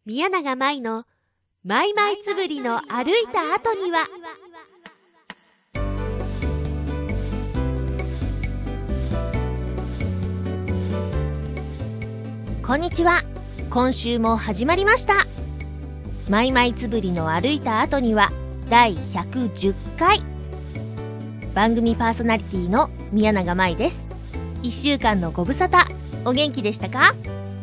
宮永舞のマイマイつぶりの歩いた後には。こんにちは。今週も始まりました。マイマイつぶりの歩いた後には第110回。番組パーソナリティの宮永舞です。1週間のご無沙汰、お元気でしたか？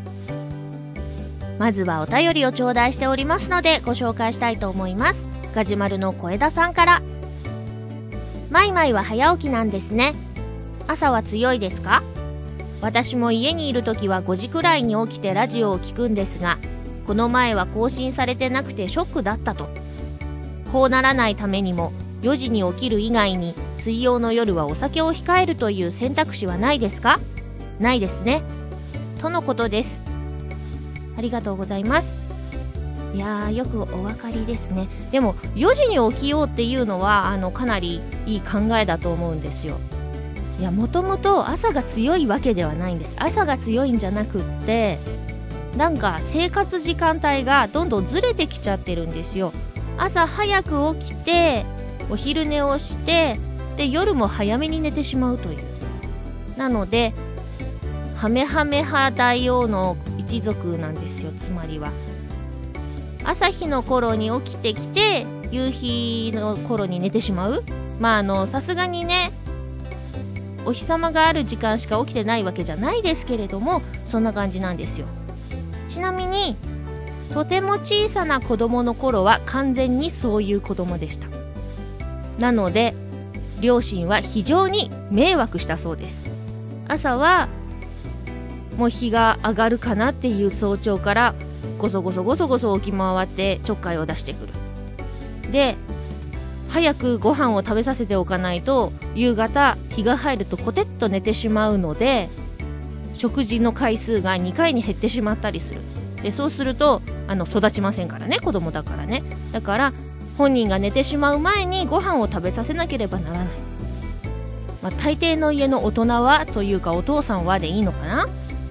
まずはお便りを頂戴しておりますのでご紹介したいと思います。ガジュマルの小枝さんから。マイマイは早起きなんですね。朝は強いですか？私も家にいるときは5時くらいに起きてラジオを聞くんですが、この前は更新されてなくてショックだったと。こうならないためにも4時に起きる以外に水曜の夜はお酒を控えるという選択肢はないですか？ないですね。とのことです。ありがとうございます。いやー、よくお分かりですね。でも4時に起きようっていうのはかなりいい考えだと思うんですよ。いや、もともと朝が強いわけではないんです。朝が強いんじゃなくって、なんか生活時間帯がどんどんずれてきちゃってるんですよ。朝早く起きてお昼寝をして、で夜も早めに寝てしまうという。なのでハメハメ派大王の一族なんですよ。つまりは朝日の頃に起きてきて夕日の頃に寝てしまう。さすがにね、お日様がある時間しか起きてないわけじゃないですけれども、そんな感じなんですよ。ちなみにとても小さな子供の頃は完全にそういう子供でした。なので両親は非常に迷惑したそうです。朝はもう日が上がるかなっていう早朝からごそごそ起き回ってちょっかいを出してくる。で、早くご飯を食べさせておかないと夕方日が入るとコテッと寝てしまうので、食事の回数が2回に減ってしまったりする。で、そうすると育ちませんからね、子供だからね。だから本人が寝てしまう前にご飯を食べさせなければならない。大抵の家の大人はというかお父さんはでいいのかな。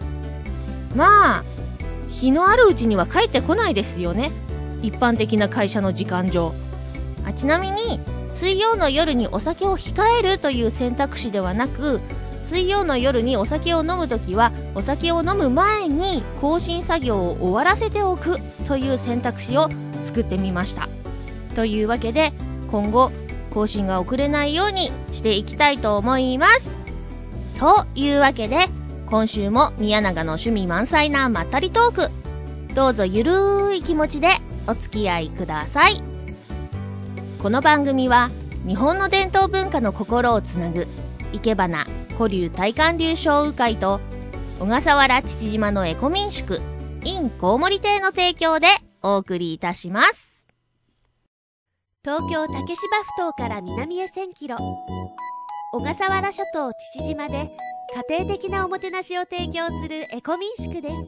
日のあるうちには帰ってこないですよね、一般的な会社の時間上。ちなみに水曜の夜にお酒を控えるという選択肢ではなく、水曜の夜にお酒を飲むときはお酒を飲む前に更新作業を終わらせておくという選択肢を作ってみました。というわけで今後更新が遅れないようにしていきたいと思います。というわけで今週も宮永の趣味満載なまったりトーク、どうぞゆるい気持ちでお付き合いください。この番組は日本の伝統文化の心をつなぐいけばな古流大観流商雨会と小笠原父島のエコ民宿 in コウモリ亭の提供でお送りいたします。東京竹芝埠頭から南へ1000キロ、小笠原諸島父島で家庭的なおもてなしを提供するエコ民宿です。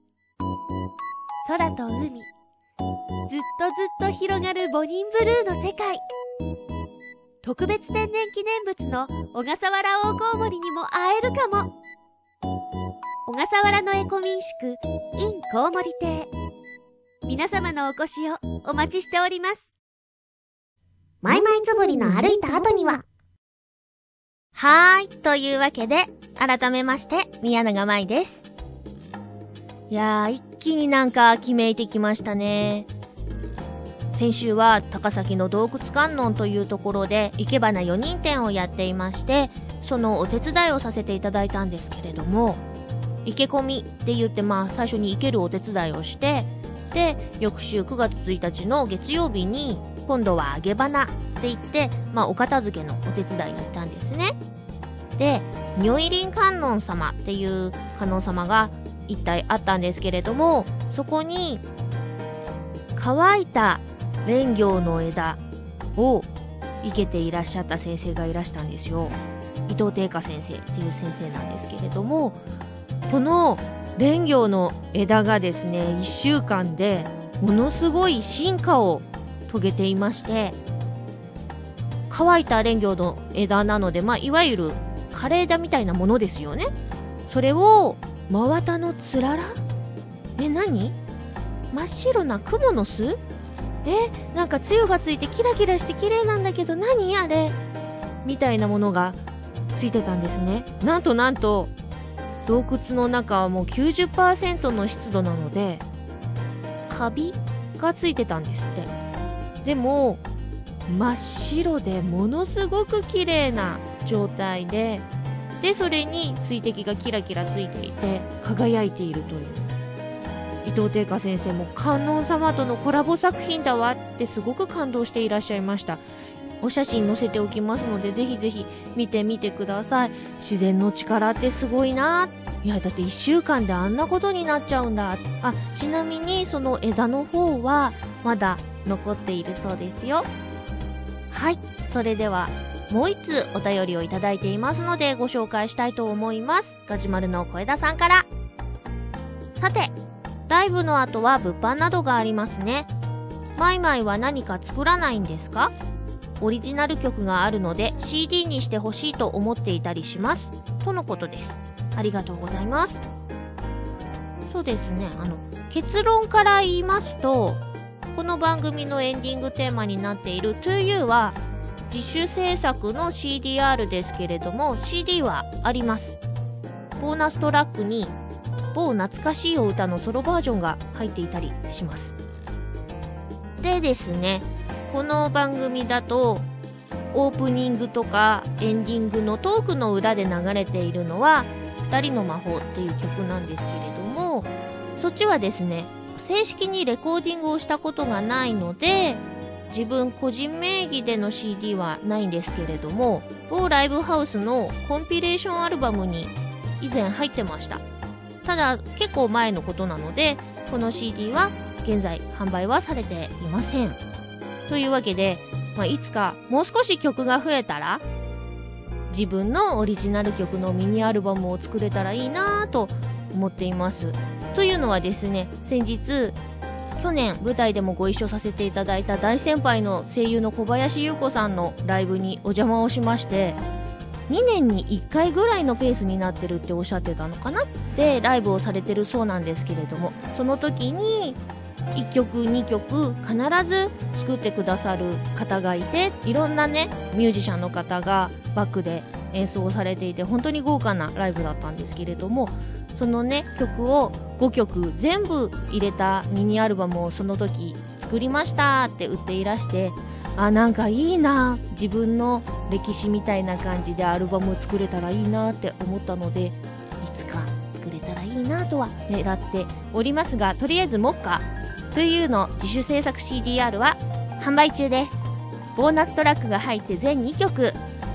空と海、ずっと広がるボニンブルーの世界。特別天然記念物の小笠原大コウモリにも会えるかも。小笠原のエコ民宿 in コウモリ亭、皆様のお越しをお待ちしております。マイマイつぶりの歩いた後には。というわけで改めまして宮永舞です。いやー、一気に秋めいてきましたね。先週は高崎の洞窟観音というところで生け花4人展をやっていまして、そのお手伝いをさせていただいたんですけれども、生け込みって言って最初に生けるお手伝いをして、で翌週9月1日の月曜日に今度は揚げ花って言って、お片付けのお手伝いに行ったんですね。で、如意輪観音様っていう観音様が一体あったんですけれども、そこに乾いた蓮葉の枝を生けていらっしゃった先生がいらしたんですよ。伊藤定家先生っていう先生なんですけれども、この蓮葉の枝がですね、1週間でものすごい進化を遂げていまして、乾いた蓮葉の枝なので、いわゆる枯れ枝みたいなものですよね。それを真綿のつらら？何？ 真っ白なクモの巣？なんかつゆがついてキラキラして綺麗なんだけど何あれみたいなものがついてたんですね。なんと洞窟の中はもう 90% の湿度なのでカビがついてたんですって。でも真っ白でものすごく綺麗な状態でそれに水滴がキラキラついていて輝いているという。伊藤定家先生も観音様とのコラボ作品だわってすごく感動していらっしゃいました。お写真載せておきますのでぜひぜひ見てみてください。自然の力ってすごいな。いやだって1週間であんなことになっちゃうんだ。ちなみにその枝の方はまだ残っているそうですよ。はい、それではもう一通お便りをいただいていますのでご紹介したいと思います。ガジュマルの小枝さんから。さて、ライブの後は物販などがありますね。マイマイは何か作らないんですか？オリジナル曲があるので CD にしてほしいと思っていたりします。とのことです。ありがとうございます。そうですね、結論から言いますと、この番組のエンディングテーマになっている To You は自主制作の CDR ですけれども CD はあります。ボーナストラックに某懐かしいお歌のソロバージョンが入っていたりします。でですね、この番組だとオープニングとかエンディングのトークの裏で流れているのは二人の魔法っていう曲なんですけれども、そっちはですね正式にレコーディングをしたことがないので自分個人名義での CD はないんですけれども、某ライブハウスのコンピレーションアルバムに以前入ってました。ただ結構前のことなのでこの CD は現在販売はされていません。というわけで、いつかもう少し曲が増えたら自分のオリジナル曲のミニアルバムを作れたらいいなぁと思っています。というのはですね、先日去年舞台でもご一緒させていただいた大先輩の声優の小林優子さんのライブにお邪魔をしまして、2年に1回ぐらいのペースになってるっておっしゃってたのかな。でライブをされてるそうなんですけれども、その時に1曲2曲必ず作ってくださる方がいて、いろんなねミュージシャンの方がバックで演奏されていて本当に豪華なライブだったんですけれども、そのね曲を5曲全部入れたミニアルバムをその時作りましたって売っていらして、なんかいいな、自分の歴史みたいな感じでアルバム作れたらいいなって思ったので、いつか作れたらいいなとは狙っておりますが、とりあえず目下To Youの自主制作 CDR は販売中です。ボーナストラックが入って全2曲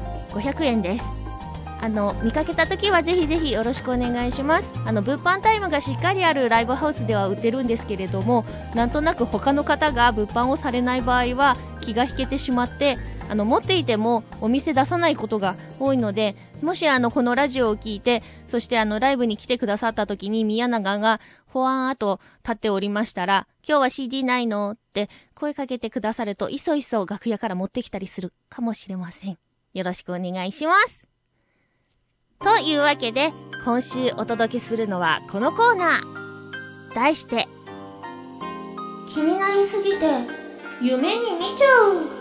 500円です。見かけた時はぜひぜひよろしくお願いします。物販タイムがしっかりあるライブハウスでは売ってるんですけれども、なんとなく他の方が物販をされない場合は気が引けてしまって、持っていてもお店出さないことが多いので、もしこのラジオを聞いて、そしてライブに来てくださった時に宮永がほわーっと立っておりましたら、今日は CD ないのって声かけてくださると、いそいそ楽屋から持ってきたりするかもしれません。よろしくお願いします。というわけで、今週お届けするのはこのコーナー。題して、気になりすぎて夢に見ちゃう。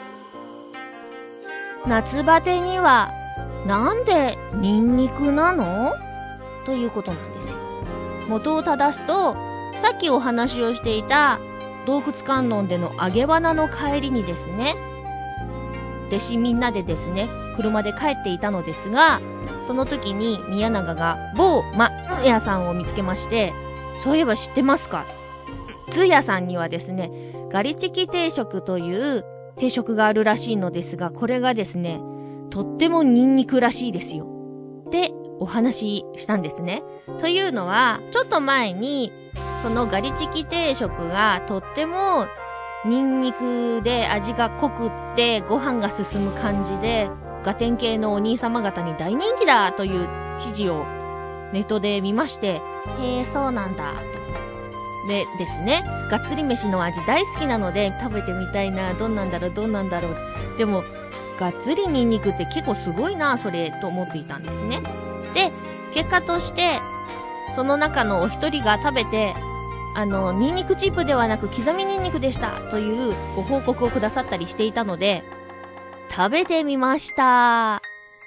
夏バテにはなんでニンニクなの？ということなんですよ。元を正すと、さっきお話をしていた洞窟観音での揚げ花の帰りにですね、弟子みんなでですね車で帰っていたのですが、その時に宮永が某屋さんを見つけまして、そういえば知ってますか？通屋さんにはですねガリチキ定食という定食があるらしいのですが、これがですねとってもニンニクらしいですよってお話ししたんですね。というのは、ちょっと前にそのガリチキ定食がとってもニンニクで味が濃くってご飯が進む感じで、ガテン系のお兄様方に大人気だという記事をネットで見まして、へえそうなんだでですね、がっつり飯の味大好きなので食べてみたいな、どんなんだろう。でもがっつりニンニクって結構すごいなそれと思っていたんですね。で結果としてその中のお一人が食べて、 ニンニクチップではなく刻みニンニクでしたというご報告をくださったりしていたので、食べてみました。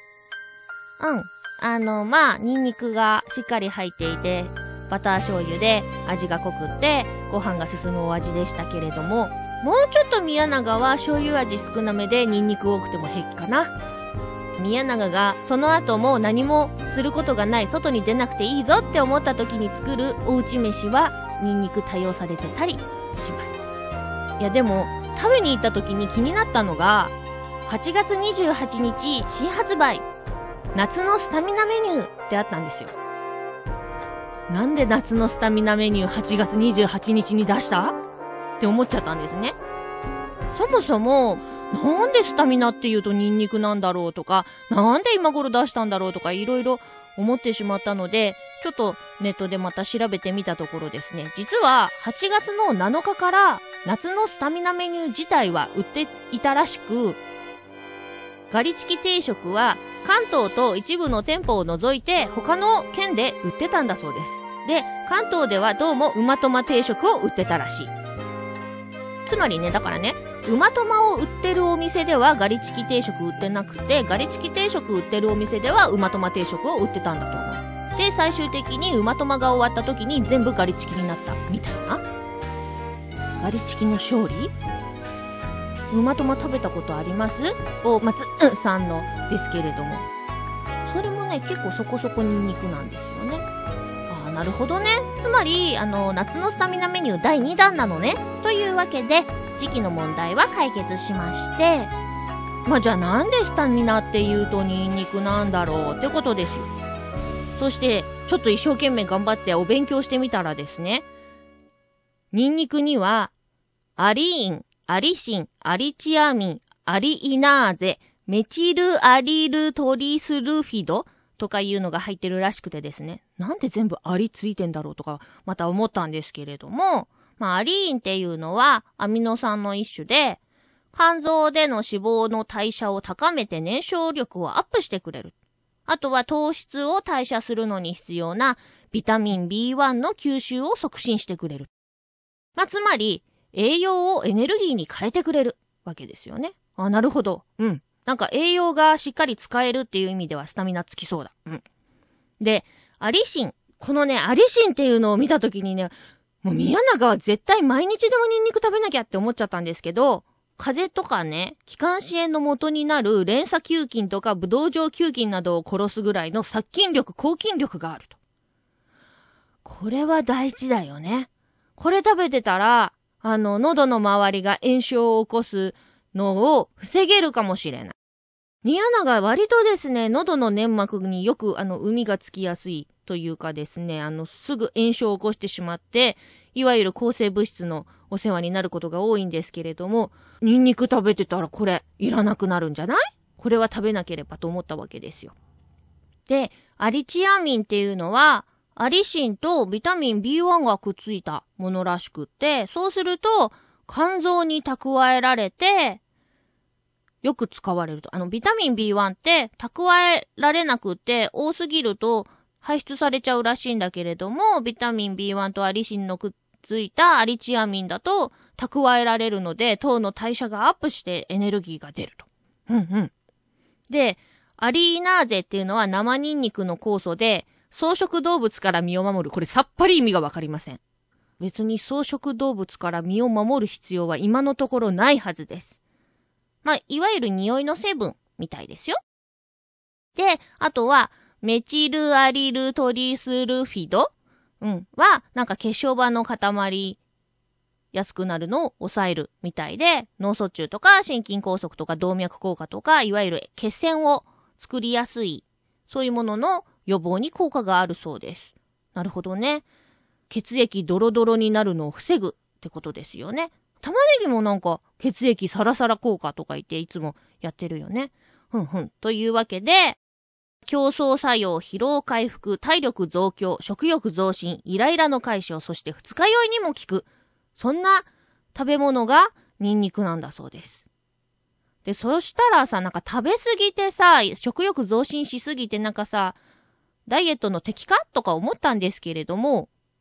ニンニクがしっかり入っていて、バター醤油で味が濃くって、ご飯が進むお味でしたけれども、もうちょっと宮永は醤油味少なめでニンニク多くても平気かな。宮永がその後も何もすることがない、外に出なくていいぞって思った時に作るおうち飯はニンニク多用されてたりします。いやでも食べに行った時に気になったのが、8月28日新発売夏のスタミナメニューってあったんですよ。なんで夏のスタミナメニュー8月28日に出したって思っちゃったんですね。そもそもなんでスタミナって言うとニンニクなんだろうとか、なんで今頃出したんだろうとかいろいろ思ってしまったので、ちょっとネットでまた調べてみたところですね、実は8月の7日から夏のスタミナメニュー自体は売っていたらしく、ガリチキ定食は関東と一部の店舗を除いて他の県で売ってたんだそうです。で、関東ではどうもうまとま定食を売ってたらしい。つまりね、だからね、うまとまを売ってるお店ではガリチキ定食売ってなくて、ガリチキ定食売ってるお店ではうまとま定食を売ってたんだと思う。で、最終的にうまとまが終わった時に全部ガリチキになったみたいな。ガリチキの勝利？うまとま食べたことあります？お松さんのですけれども、それもね結構そこそこニンニクなんですよね。ああ、なるほどね。つまり夏のスタミナメニュー第2弾なのね。というわけで時期の問題は解決しまして、じゃあなんでスタミナって言うとニンニクなんだろうってことですよ。そしてちょっと一生懸命頑張ってお勉強してみたらですね、ニンニクにはアリーン、アリシン、アリチアミン、アリイナーゼ、メチルアリルトリスルフィドとかいうのが入ってるらしくてですね、なんで全部アリついてんだろうとかまた思ったんですけれども、アリーンっていうのはアミノ酸の一種で、肝臓での脂肪の代謝を高めて燃焼力をアップしてくれる。あとは糖質を代謝するのに必要なビタミン B1 の吸収を促進してくれる。つまり栄養をエネルギーに変えてくれるわけですよね。あ、なるほど。なんか栄養がしっかり使えるっていう意味ではスタミナつきそうだ。で、アリシン。このね、アリシンっていうのを見たときにね、もう宮永は絶対毎日でもニンニク食べなきゃって思っちゃったんですけど、風邪とかね、気管支炎の元になる連鎖球菌とかブドウ状球菌などを殺すぐらいの殺菌力、抗菌力があると。これは大事だよね。これ食べてたら、喉の周りが炎症を起こすのを防げるかもしれない。宮永は割とですね、喉の粘膜によく膿がつきやすいというかですね、すぐ炎症を起こしてしまって、いわゆる抗生物質のお世話になることが多いんですけれども、ニンニク食べてたらこれいらなくなるんじゃない？これは食べなければと思ったわけですよ。で、アリチアミンっていうのは、アリシンとビタミン B1 がくっついたものらしくって、そうすると肝臓に蓄えられて、よく使われると。ビタミン B1 って蓄えられなくって多すぎると排出されちゃうらしいんだけれども、ビタミン B1 とアリシンのくっついたアリチアミンだと蓄えられるので、糖の代謝がアップしてエネルギーが出ると。で、アリイナーゼっていうのは生ニンニクの酵素で、草食動物から身を守る。これさっぱり意味がわかりません。別に草食動物から身を守る必要は今のところないはずです。いわゆる匂いの成分みたいですよ。で、あとは、メチルアリルトリスルフィドは、なんか血小板の固まりやすくなるのを抑えるみたいで、脳卒中とか心筋梗塞とか動脈硬化とか、いわゆる血栓を作りやすい、そういうものの予防に効果があるそうです。なるほどね。血液ドロドロになるのを防ぐってことですよね。玉ねぎもなんか血液サラサラ効果とか言っていつもやってるよね。というわけで、競争作用、疲労回復、体力増強、食欲増進、イライラの解消、そして二日酔いにも効く。そんな食べ物がニンニクなんだそうです。で、そしたらさ、なんか食べ過ぎてさ、食欲増進しすぎてなんかさ、ダイエットの敵かとか思ったんですけれども、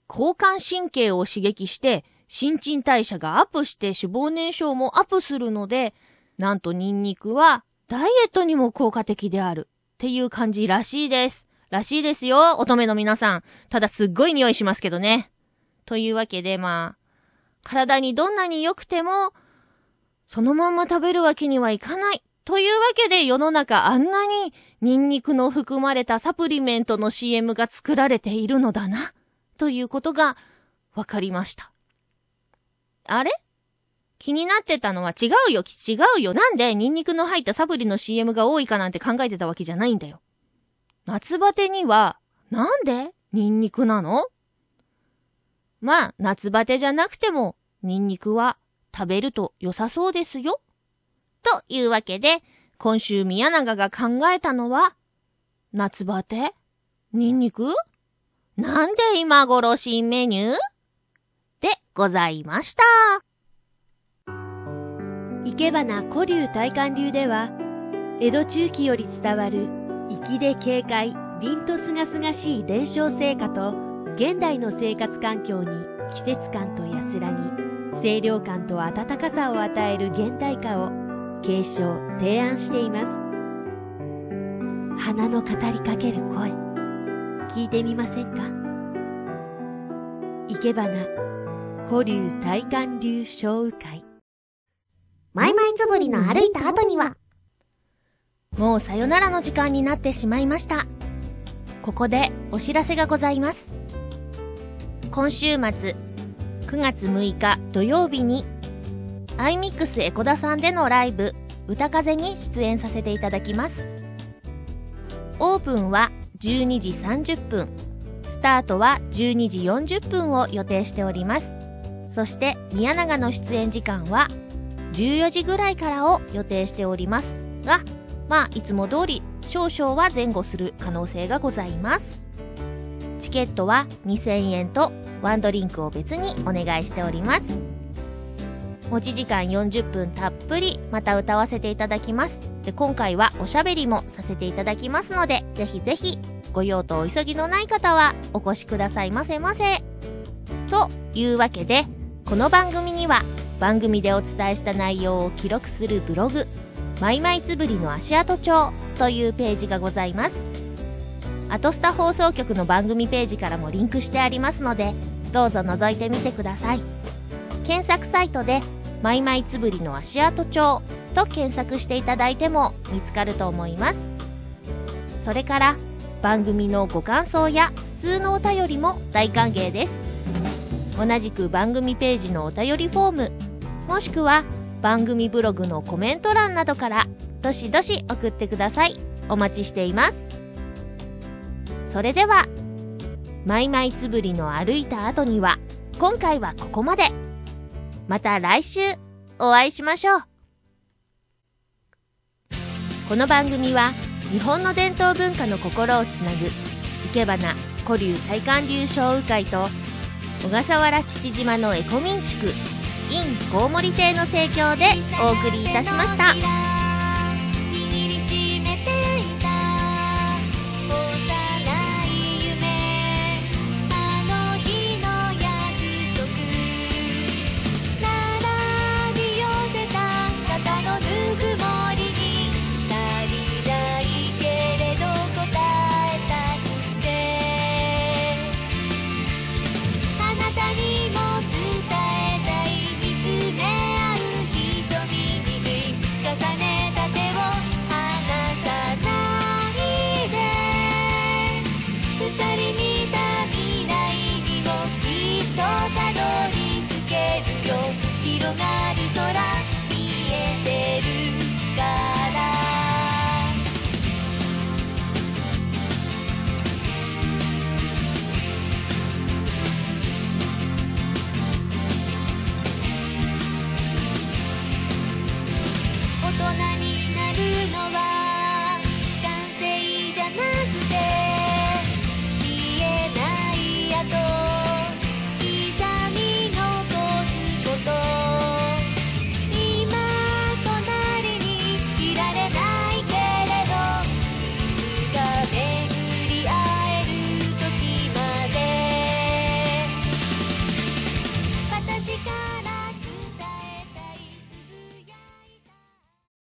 交感神経を刺激して新陳代謝がアップして脂肪燃焼もアップするので、なんとニンニクはダイエットにも効果的であるっていう感じらしいです。らしいですよ、乙女の皆さん。ただすっごい匂いしますけどね。というわけで体にどんなに良くても、そのまんま食べるわけにはいかない。というわけで世の中あんなにニンニクの含まれたサプリメントの CM が作られているのだな。ということがわかりました。あれ？気になってたのは違うよ。なんでニンニクの入ったサプリの CM が多いかなんて考えてたわけじゃないんだよ。夏バテにはなんでニンニクなの？夏バテじゃなくてもニンニクは食べると良さそうですよ。というわけで、今週宮永が考えたのは、夏バテ？ニンニク？なんで今頃新メニュー？でございました。生け花古流大観流では、江戸中期より伝わる粋で軽快、凛とすがすがしい伝承成果と、現代の生活環境に季節感と安らぎ、清涼感と温かさを与える現代化を継承・提案しています。花の語りかける声、聞いてみませんか？生け花古流大観流小雨会。 マイマイつぶりの歩いた後には、 もうさよならの時間になってしまいました。ここでお知らせがございます。今週末9月6日土曜日にアイミックスエコダさんでのライブ歌風に出演させていただきます。オープンは12時30分、スタートは12時40分を予定しております。そして宮永の出演時間は14時ぐらいからを予定しておりますが、いつも通り少々は前後する可能性がございます。チケットは2000円とワンドリンクを別にお願いしております。持ち時間40分たっぷりまた歌わせていただきます。で、今回はおしゃべりもさせていただきますので、ぜひぜひご用とお急ぎのない方はお越しくださいませませ。というわけで、この番組には番組でお伝えした内容を記録するブログ、マイマイつぶりの足跡帳というページがございます。アトスタ放送局の番組ページからもリンクしてありますので、どうぞ覗いてみてください。検索サイトでマイマイつぶりの足跡帳と検索していただいても見つかると思います。それから番組のご感想や普通のお便りも大歓迎です。同じく番組ページのお便りフォーム、もしくは番組ブログのコメント欄などからどしどし送ってください。お待ちしています。それではマイマイつぶりの歩いた後には今回はここまで。また来週お会いしましょう。この番組は日本の伝統文化の心をつなぐ生け花古流大観流小雨会と小笠原父島のエコ民宿 in コウモリ亭の提供でお送りいたしました。